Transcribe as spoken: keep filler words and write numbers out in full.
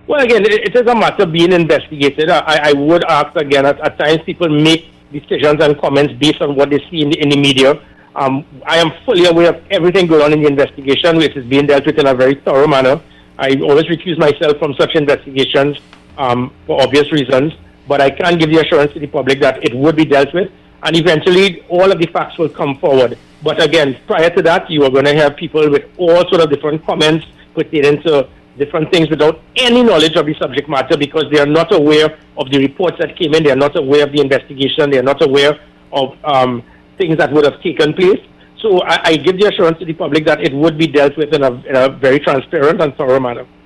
Well, again, it, it is a matter being investigated. I, I would ask again, at, at times people make decisions and comments based on what they see in the, in the media. Um, I am fully aware of everything going on in the investigation, which is being dealt with in a very thorough manner. I always recuse myself from such investigations um, for obvious reasons, but I can give the assurance to the public that it would be dealt with, and eventually all of the facts will come forward. But again, prior to that, you are going to have people with all sort of different comments pertaining to different things without any knowledge of the subject matter, because they are not aware of the reports that came in, they are not aware of the investigation, they are not aware of um, things that would have taken place. So I, I give the assurance to the public that it would be dealt with in a, in a very transparent and thorough manner.